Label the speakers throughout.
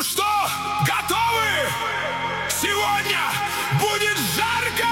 Speaker 1: Ну что, готовы? Сегодня будет жарко!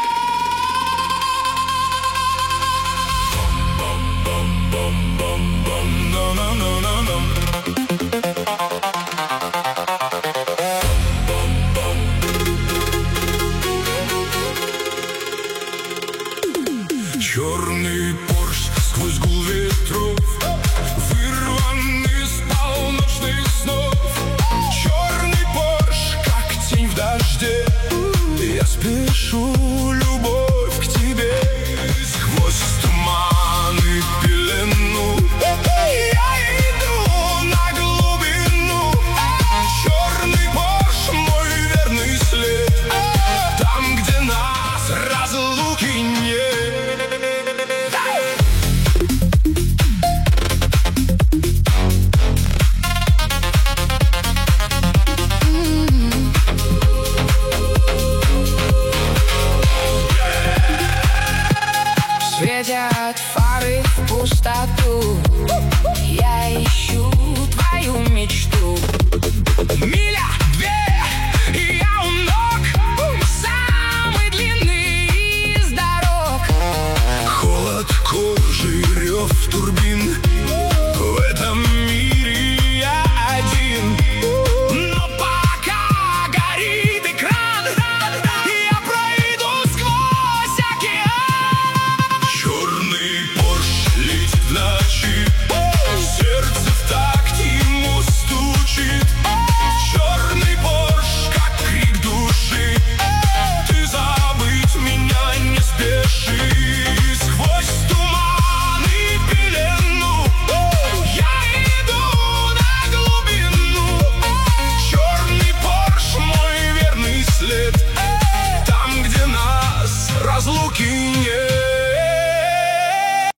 Speaker 1: Черный Порш сквозь гул ветров, вырван из полночных снов. Черный Порш, как тень в дожде, я спешу, любовь, к тебе. Сквозь туман и пелену я иду на глубину. Черный Порш, мой верный след, там, где нас разлуки нет.
Speaker 2: Светят фары в пустоту, я ищу твою мечту. Миля, две, и я у ног, самый длинный из дорог.
Speaker 1: Холод кожи, рев турбин, в этом мире я один. Но пока горит экран, я пройду сквозь океан. Черный Порш летит в ночи, сердце в такт ему стучит. Черный Порш, как крик души, ты забыть меня не спеши. Сквозь туман и пелену я иду на глубину. Черный Порш, мой верный след, там, где нас разлуки нет.